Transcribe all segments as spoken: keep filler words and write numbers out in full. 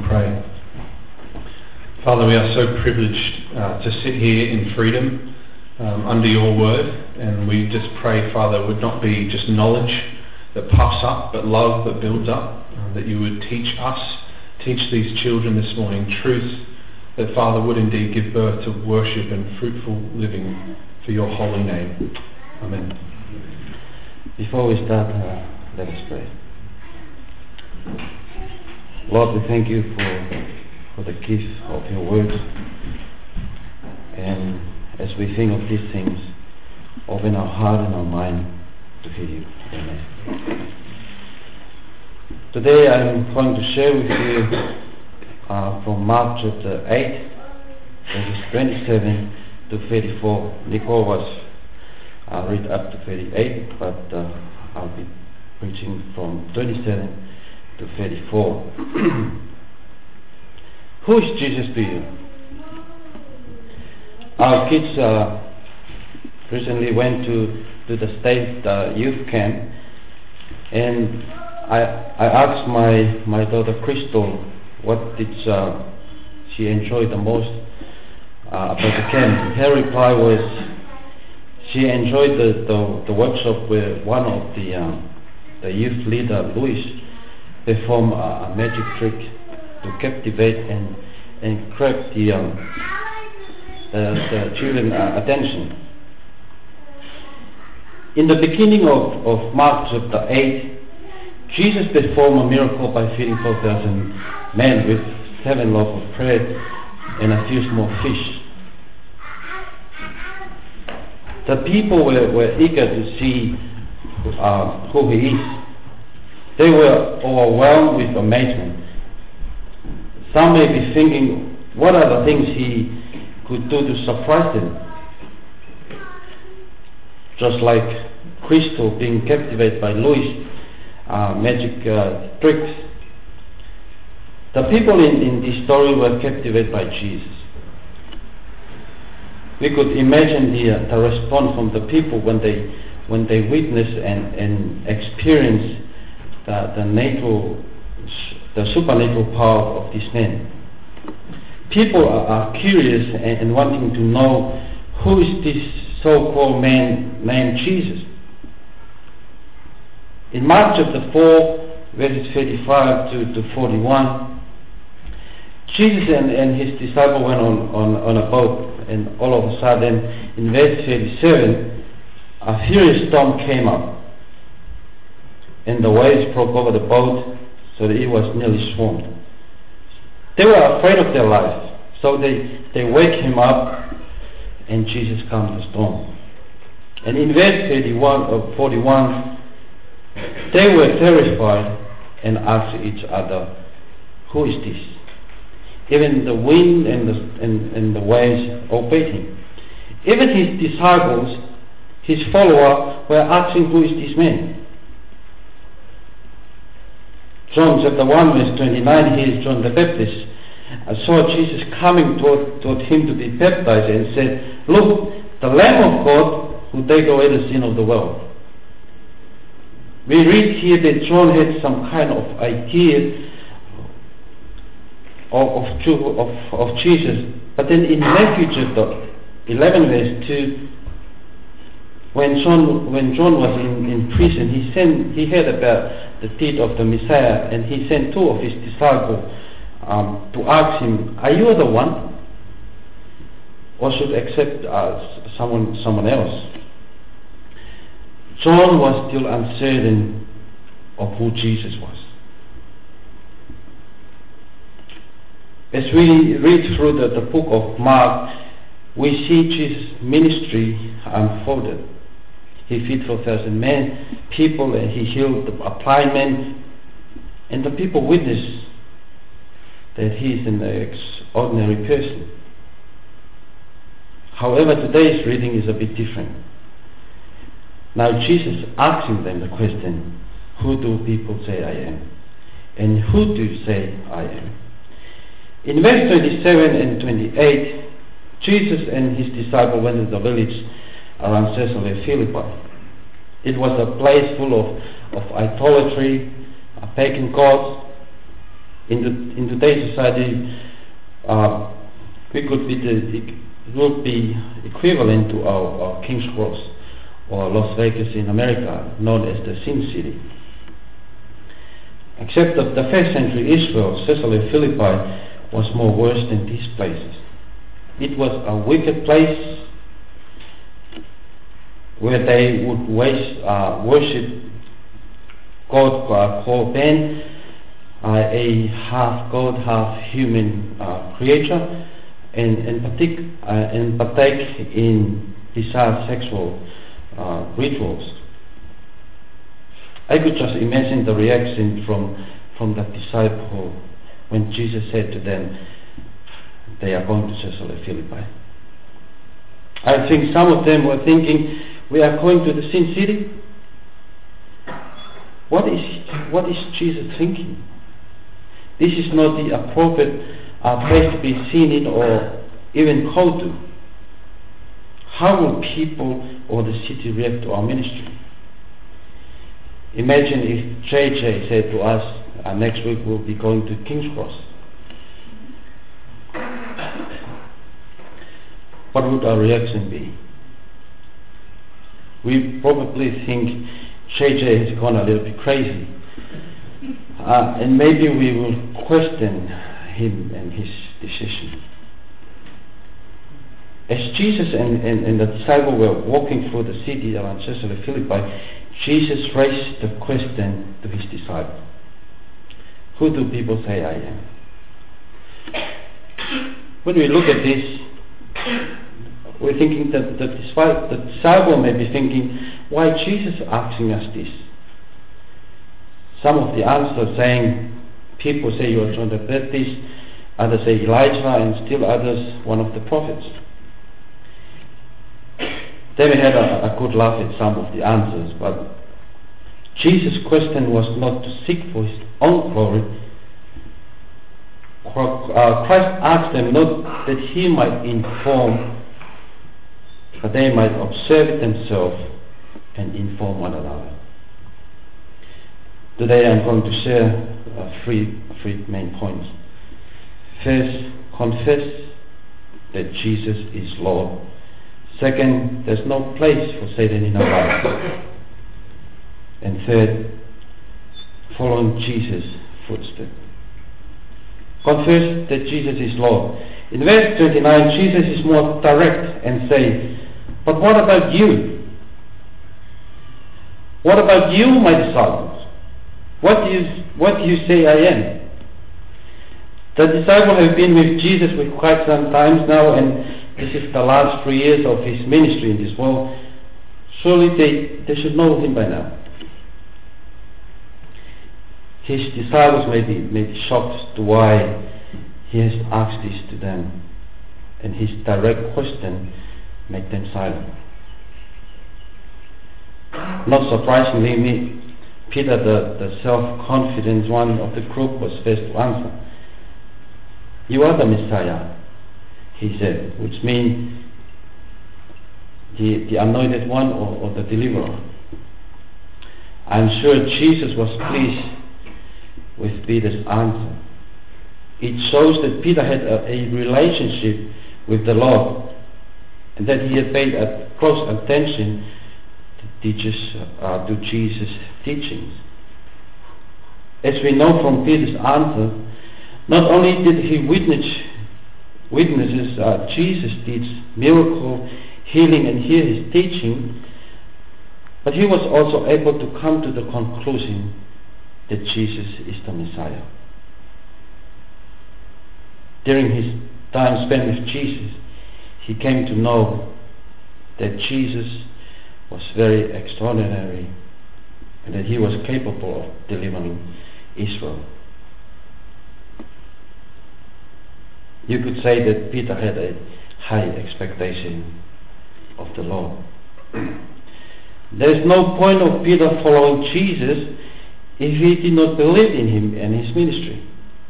pray. Father, we are so privileged uh, to sit here in freedom um, under your word, and we just pray, Father, it would not be just knowledge that puffs up, but love that builds up, uh, that you would teach us, teach these children this morning truth that, Father, would indeed give birth to worship and fruitful living for your holy name. Amen. Before we start, uh, let us pray. Lord, we thank you for, for the gift of your word. And as we think of these things, open our heart and our mind to hear you. Amen. Today I'm going to share with you uh, from Mark chapter eight, verses twenty-seven to thirty-four. Nicole was uh, read up to thirty-eight, but uh, I'll be preaching from twenty-seven to thirty-four. Who is Jesus to you? Our kids uh, recently went to, to the state uh, youth camp, and I I asked my, my daughter Crystal what did uh, she enjoy the most uh, about the camp. Her reply was she enjoyed the, the, the workshop where one of the um, the youth leader, Louis, perform a, a magic trick to captivate and and grab the um, the, the children uh, attention. In the beginning of, of Mark chapter eight, Jesus performed a miracle by feeding four thousand men with seven loaves of bread and a few small fish. The people were, were eager to see uh, who he is. They were overwhelmed with amazement. Some may be thinking, what are the things he could do to surprise them? Just like Crystal being captivated by Louis' uh, magic uh, tricks. The people in, in this story were captivated by Jesus. We could imagine the, uh, the response from the people when they when they witness and, and experience the, the natural, the supernatural power of this man. People are, are curious and, and wanting to know who is this so-called man named Jesus. In Mark chapter four, verses thirty-five to, to forty-one, Jesus and, and his disciple went on, on, on a boat, and all of a sudden, in verse thirty-seven, a furious storm came up, and the waves broke over the boat so that it was nearly swamped. They were afraid of their life, so they, they wake him up, and Jesus calmed the storm. And in verse thirty-one or forty-one, they were terrified and asked each other, who is this? Even the wind and the, and, and the waves obeyed him. Even his disciples, his followers, were asking, who is this man? John chapter one verse twenty-nine, here's John the Baptist, I saw Jesus coming toward, toward him to be baptized and said, look, the Lamb of God who takes away the sin of the world. We read here that John had some kind of idea of, of, of, of Jesus, but then in Matthew chapter eleven verse two, when John when John was in, in prison, he sent he heard about the deed of the Messiah, and he sent two of his disciples um, to ask him, are you the one, or should accept uh, someone someone else? John was still uncertain of who Jesus was. As we read through the, the book of Mark, we see Jesus' ministry unfolded. He fed four thousand men, people, and he healed the blind men, and the people witnessed that he is an extraordinary person. However, today's reading is a bit different. Now Jesus asking them the question, who do people say I am? And who do you say I am? In verse twenty-seven and twenty-eight, Jesus and his disciples went to the village around Caesarea Philippi. It was a place full of, of idolatry, pagan gods. In, the, in today's society, uh, we could be the, it would be equivalent to our, our King's Cross or Las Vegas in America, known as the Sin City. Except that the first century Israel, Caesarea Philippi, was more worse than these places. It was a wicked place where they would waste, uh, worship God uh, called Ben, uh, a half God, half human uh, creature, and, and, partake, uh, and partake in bizarre sexual uh, rituals. I could just imagine the reaction from, from the disciple when Jesus said to them, they are going to Caesarea Philippi. I think some of them were thinking, we are going to the Sin City? What is, what is Jesus thinking? This is not the appropriate uh, place to be seen in or even called to. How will people or the city react to our ministry? Imagine if J J said to us, uh, next week we'll be going to King's Cross. What would our reaction be? We probably think J J has gone a little bit crazy. Uh, and maybe we will question him and his decision. As Jesus and, and, and the disciple were walking through the city around Caesarea Philippi, Jesus raised the question to his disciple, who do people say I am? When we look at this, we're thinking that the disciple may be thinking, why Jesus asking us this? Some of the answers saying, people say you are John the Baptist, others say Elijah, and still others one of the prophets. They may have a, a good laugh at some of the answers, but Jesus' question was not to seek for his own glory. Uh, Christ asked them not that he might inform, but they might observe it themselves and inform one another. Today I'm going to share uh, three, three main points. First, confess that Jesus is Lord. Second, there's no place for Satan in our lives. And third, following Jesus' footsteps. Confess that Jesus is Lord. In verse twenty-nine, Jesus is more direct and says, but what about you? What about you, my disciples? What do you, what do you say I am? The disciples have been with Jesus for quite some time now, and this is the last three years of his ministry in this world. Surely they, they should know him by now. His disciples may be, may be shocked to why he has asked this to them, and his direct question made them silent. Not surprisingly, me, Peter, the, the self-confident one of the group, was first to answer. You are the Messiah, he said, which means the, the anointed one or, or the deliverer. I'm sure Jesus was pleased with Peter's answer. It shows that Peter had a, a relationship with the Lord, and that he had paid a close attention to, teaches, uh, to Jesus' teachings. As we know from Peter's answer, not only did he witness witnesses uh, Jesus teach miracle, healing, and hear his teaching, but he was also able to come to the conclusion that Jesus is the Messiah. During his time spent with Jesus, he came to know that Jesus was very extraordinary and that he was capable of delivering Israel. You could say that Peter had a high expectation of the Lord. There is no point of Peter following Jesus if he did not believe in him and his ministry.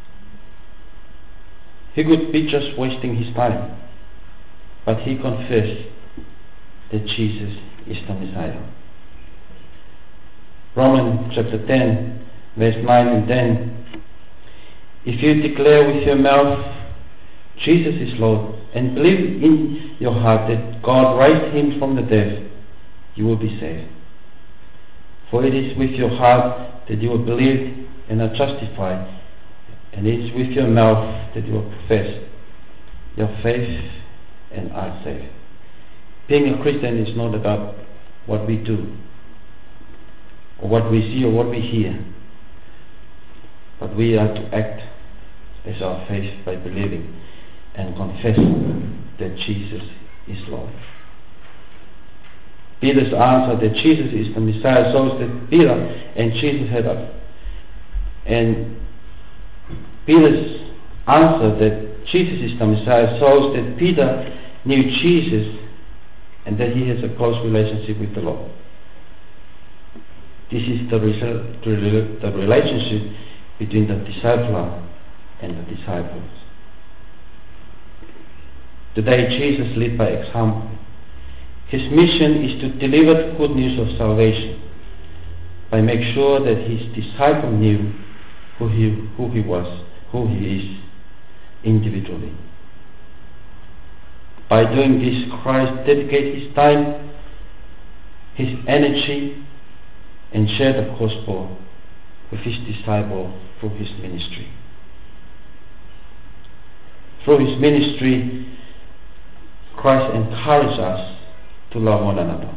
He could be just wasting his time. But he confessed that Jesus is the Messiah. Romans chapter ten, verse nine and ten. If you declare with your mouth Jesus is Lord and believe in your heart that God raised him from the dead, you will be saved. For it is with your heart that you will believe and are justified, and it is with your mouth that you will profess your faith and are saved. Being a Christian is not about what we do, or what we see, or what we hear, but we are to act as our faith by believing and confess that Jesus is Lord. Peter's answer that Jesus is the Messiah shows that Peter and Jesus had a and Peter's answer that Jesus is the Messiah shows that Peter knew Jesus and that he has a close relationship with the Lord. This is the, result, the relationship between the discipler and the disciples. Today Jesus led by example. His mission is to deliver the good news of salvation by make sure that his disciple knew who he, who he was, who he is individually. By doing this, Christ dedicated his time, his energy, and shared the gospel with his disciple through his ministry. Through his ministry, Christ encouraged us to love one another.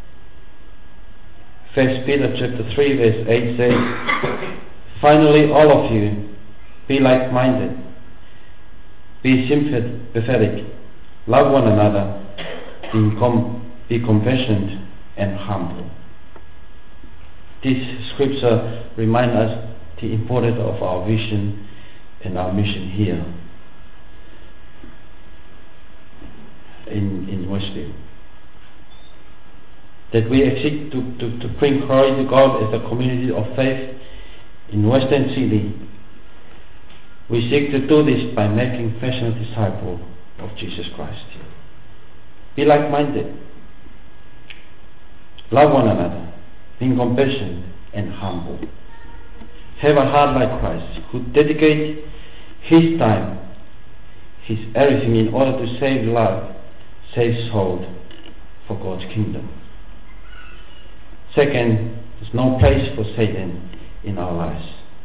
First Peter chapter three verse eight says, finally all of you be like-minded, be sympathetic, love one another, be, com- be compassionate and humble. This scripture reminds us the importance of our vision and our mission here in, in Westview. That we seek to, to, to bring glory to God as a community of faith in Western Sydney. We seek to do this by making passionate disciples of Jesus Christ. Be like-minded. Love one another. Being compassionate and humble. Have a heart like Christ, who dedicates his time, his everything in order to save life, save soul for God's kingdom. Second, there's no place for Satan in our lives.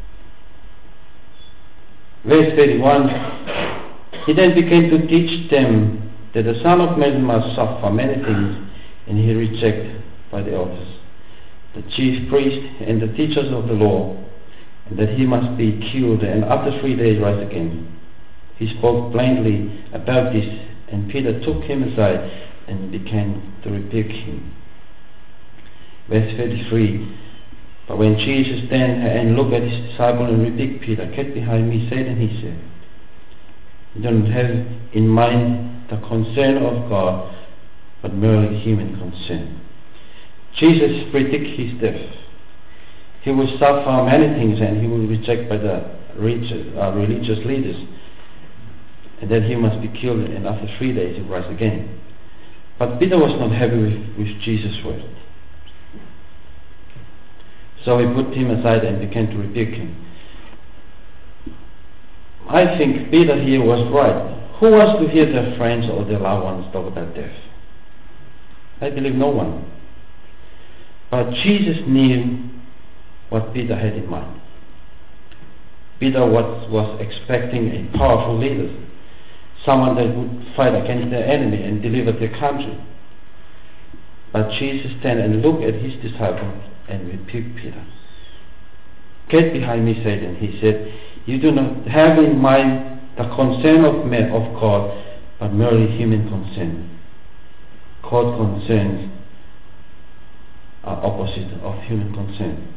Verse thirty-one, he then began to teach them that the Son of Man must suffer many things, and he rejected by the elders, the chief priests and the teachers of the law, and that he must be killed and after three days rise again. He spoke plainly about this, and Peter took him aside and began to rebuke him. Verse thirty-three, but when Jesus stand and looked at his disciple and rebuked Peter, get behind me, Satan, he said. You don't have in mind the concern of God, but merely human concern. Jesus predicted his death. He will suffer many things, and he will be rejected by the religious leaders, and then he must be killed, and after three days he will rise again. But Peter was not happy with, with Jesus' word. So he put him aside and began to rebuke him. I think Peter here was right. Who wants to hear their friends or their loved ones talk about death? I believe no one. But Jesus knew what Peter had in mind. Peter was, was expecting a powerful leader, someone that would fight against their enemy and deliver their country. But Jesus stand and looked at his disciple and rebuked Peter. Get behind me, Satan, he said. You do not have in mind the concern of men, of God, but merely human concern. God concerns are opposite of human concern.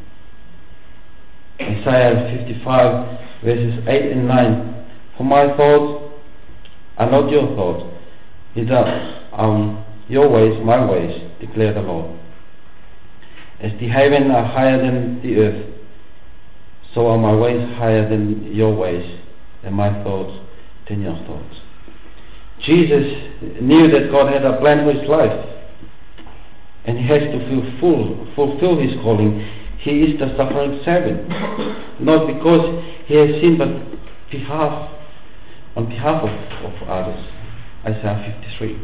Isaiah fifty-five verses eight and nine. For my thoughts are not your thoughts, neither are your ways my ways, declare the Lord. As the heavens are higher than the earth, so are my ways higher than your ways, and my thoughts than your thoughts. Jesus knew that God had a plan for his life, and he has to fulfill, fulfill his calling. He is the suffering servant, not because he has sinned, but behalf, on behalf of, of others. Isaiah fifty-three.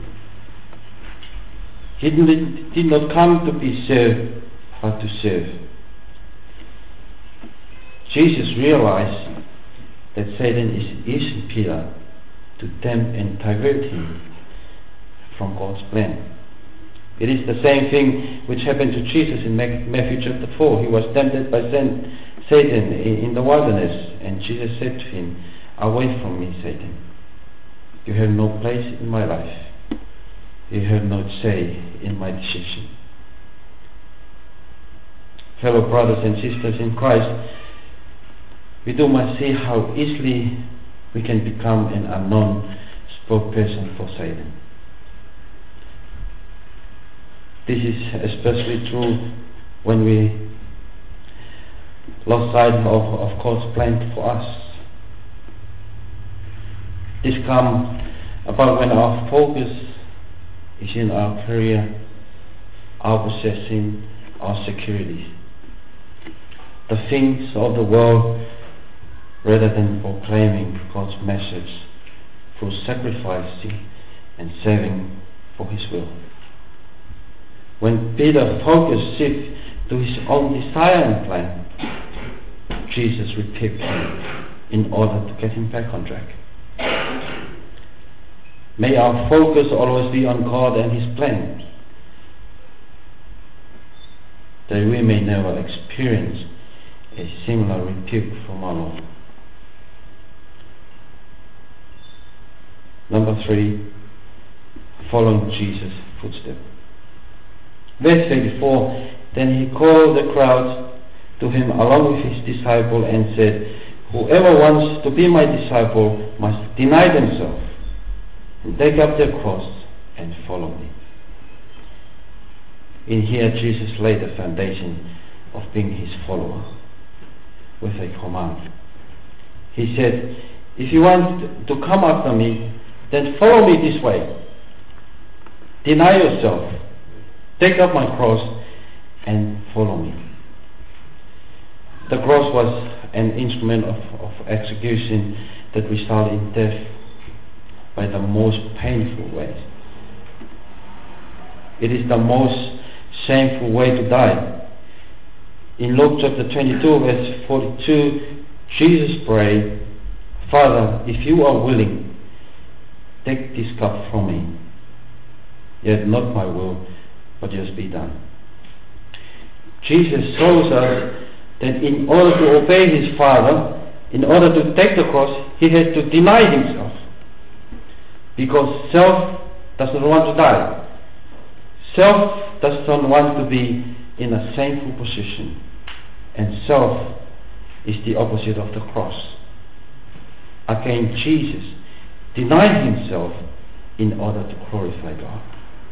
He did, did not come to be served, but to serve. Jesus realized that Satan is using Peter to tempt and divert him from God's plan. It is the same thing which happened to Jesus in Matthew chapter four. He was tempted by Satan in the wilderness, and Jesus said to him, "Away from me, Satan. You have no place in my life. You have no say in my decision." Fellow brothers and sisters in Christ, we do must see how easily we can become an unknown spokesperson for Satan. This is especially true when we lost sight of, of God's plan for us. This comes about when our focus is in our career, our possession, our security, the things of the world, rather than proclaiming God's message through sacrificing and serving for His will. When Peter's focus shifted to his own desire and plan, Jesus rebuked him in order to get him back on track. May our focus always be on God and His plan, that we may never experience a similar rebuke from our Lord. Number three, following Jesus' footsteps. Verse thirty-four, then he called the crowd to him along with his disciple and said, "Whoever wants to be my disciple must deny themselves and take up their cross and follow me." In here, Jesus laid the foundation of being His follower with a command. He said, "If you want to come after me, then follow me this way. Deny yourself, take up my cross, and follow me." The cross was an instrument of, of execution that resulted in death by the most painful way. It is the most shameful way to die. In Luke chapter twenty-two, verse forty-two, Jesus prayed, "Father, if you are willing, take this cup from me. Yet not my will, but yours be done." Jesus shows us that in order to obey His Father, in order to take the cross, He has to deny Himself. Because self does not want to die. Self does not want to be in a shameful position. And self is the opposite of the cross. Again, Jesus denied Himself in order to glorify God.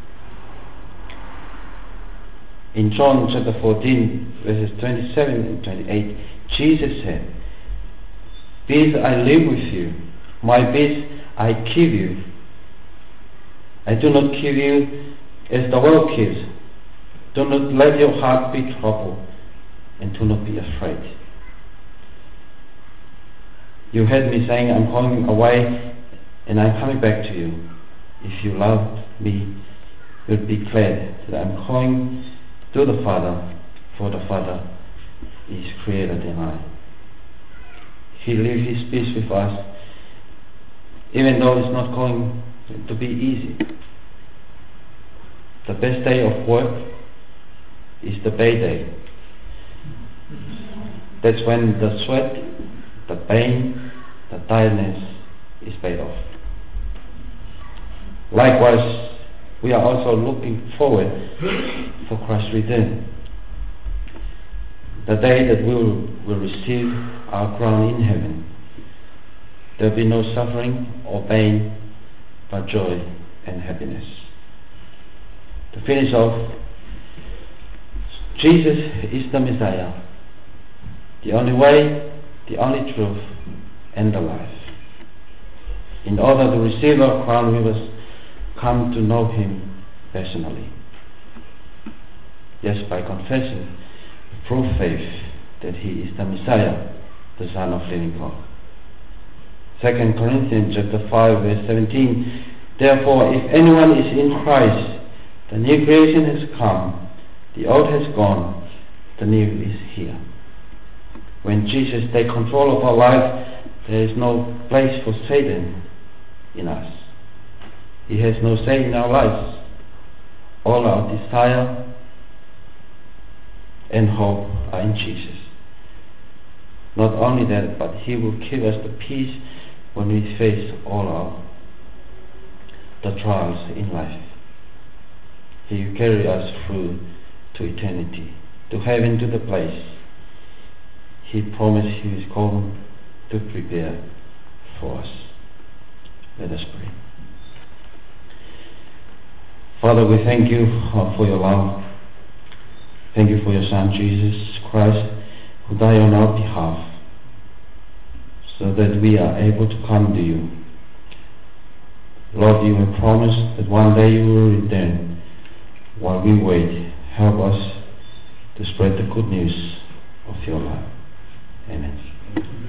In John chapter fourteen, verses twenty-seven and twenty-eight, Jesus said, "Peace I live with you, my peace I give you. I do not give you as the world gives. Do not let your heart be troubled, and do not be afraid." You heard me saying, "I'm going away and I'm coming back to you." If you love me, you'll be glad that I'm going to the Father, for the Father is greater than I. He leaves His peace with us, even though it's not going to be easy. The best day of work is the payday. That's when the sweat, the pain, the tiredness is paid off. Likewise, we are also looking forward for Christ's return. The day that we will, will receive our crown in heaven. There will be no suffering or pain, but joy and happiness. To finish off, Jesus is the Messiah, the only way, the only truth, and the life. In order to receive our crown, we must come to know Him personally. Yes, by confession, prove faith that He is the Messiah, the Son of living God. Second Corinthians chapter five verse seventeen. Therefore, if anyone is in Christ, the new creation has come, the old has gone, the new is here. When Jesus takes control of our life, there is no place for Satan in us. He has no say in our lives. All our desire and hope are in Jesus. Not only that, but He will give us the peace when we face all our the trials in life. He will carry us through to eternity, to heaven, to the place He promised He is going to prepare for us. Let us pray. Father, we thank you uh, for your love. Thank you for your Son, Jesus Christ, who died on our behalf, so that we are able to come to you. Lord, you have promised that one day you will return. While we wait, help us to spread the good news of your love. Amen.